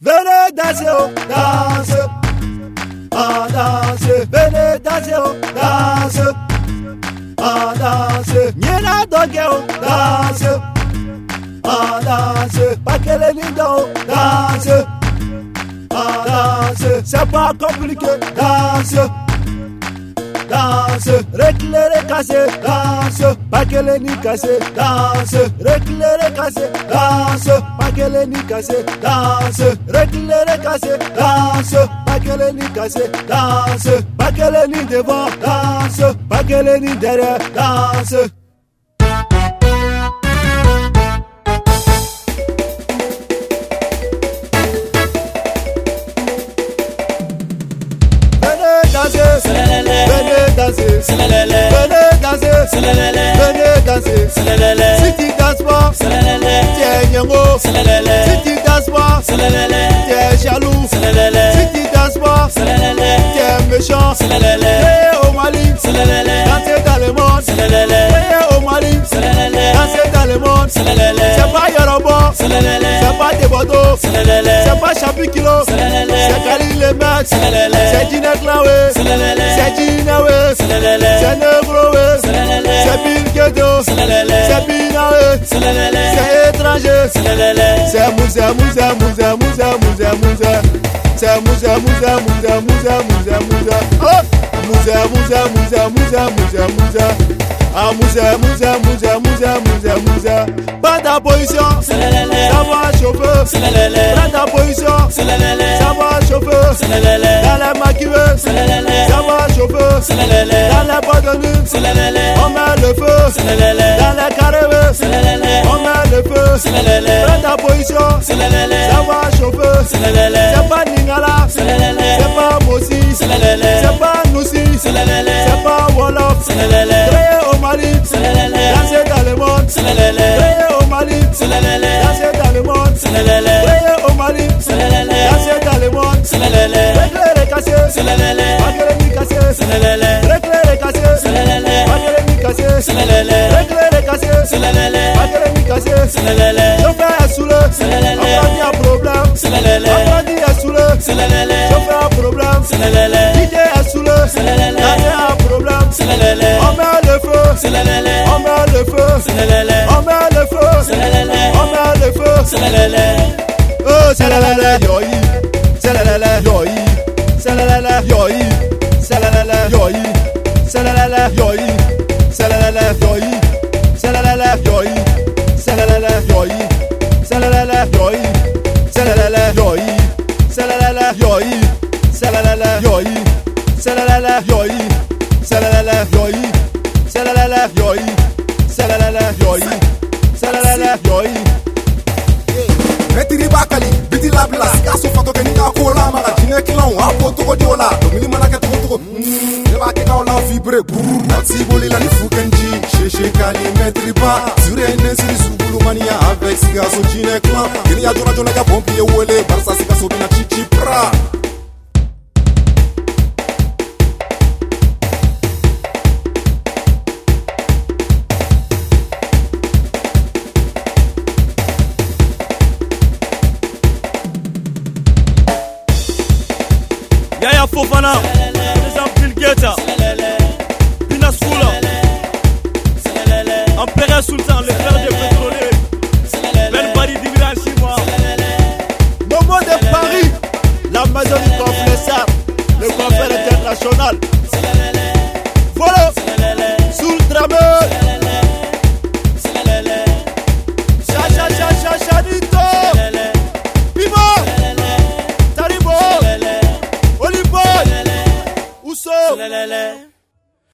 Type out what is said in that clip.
Venez danser, oh, danse. Ah, danse. Venez danser, oh, danse. Ah, danse. Niena doge, oh, danse. Ah, danse. Pakele lindo, danse. Ah, danse. C'est pas compliqué, danse. Danse, réclairé cassé, danse, pas que les nids cassés, danse, réclairé cassé, danse, pas que les nids cassés, danse, réclairé cassé, danse, pas que les nids cassés, danse, pas que les nids devant, danse, pas que les nids derrière, danse. Venez danser, venez danser, venez danser. Si tu danses pas, tu es nyango. Si tu danses pas, tu es jaloux. Si tu danses pas, tu es méchant. Créé au Mali, danser dans le monde. Créé au Mali, danser dans le monde. C'est pas Yoruba, c'est pas Tebodo, c'est pas Chapi Kilo, c'est Khalil le Max, c'est Gina Klawe, c'est Gina We, c'est Negro We, c'est Bill Gedo, c'est Binawe, c'est étranger, c'est Moussa, Moussa, Moussa, Moussa, Moussa, Moussa, c'est Moussa, Moussa, Moussa, Moussa, Moussa, Moussa, Moussa, Moussa, Moussa, Moussa, Moussa, Moussa. Ah Moussa, Moussa, Moussa, Moussa, Moussa, Moussa. Prends ta position, ça va chauffer. Prends ta position, ça va chauffer. Dans la maquilleuse, ça va chauffer. Dans la boîte de nuit, on met le feu. Dans la carrée, on met le feu. Prends ta position, ça va chauffer. C'est pas Ningala, c'est pas Mossi, c'est pas Noussi, c'est pas Wolof. Créé au Mali, danser dans le monde. Créé au Mali, danser dans le monde. Créé au Mali, danser dans le monde. Réclairé cassé, Magueremi cassé. Réclairé cassé, Magueremi cassé. Réclairé cassé, Magueremi cassé. Chauffeur est saoulé, apprenti à problème. Apprenti est saoulé, chauffeur à problème. DJ est saoulé, danser à problème. On met le feu, on met le feu, on met le feu, on met le feu. Oh, c'est la la la yoi, c'est la la la yoi, c'est la la la yoi, c'est la la la yoi, c'est la la la yoi, c'est la la la yoi, c'est la la la yoi, c'est la la la yoi, c'est la la la yoi, c'est la la la yoi, c'est la la la yoi, c'est la la la yoi, c'est la la la yoi. Salalala yoi, salalala yoi, salalala yoi, salalala yoi. Metiri bakali, biti labla, kaso foto ke ninga kola mara, jine kilon, apo toko diola, domini manake toko. Neba ke ka ola vibre, natsi boli la ni fukenji, sheshe kali metri ba, sure nesiri subulu mania avec sigaso jine clan, kini ya jona jona ya pompi ye wele, barsa sigaso bina chichi pra. Yaya Fofana, Président Bill Gates, Pina Soula, Empereur Sultan, le frère des pétroliers, Ben Bari Dibira Chinois, Momo de Paris, la maison du confrère, le confrère international.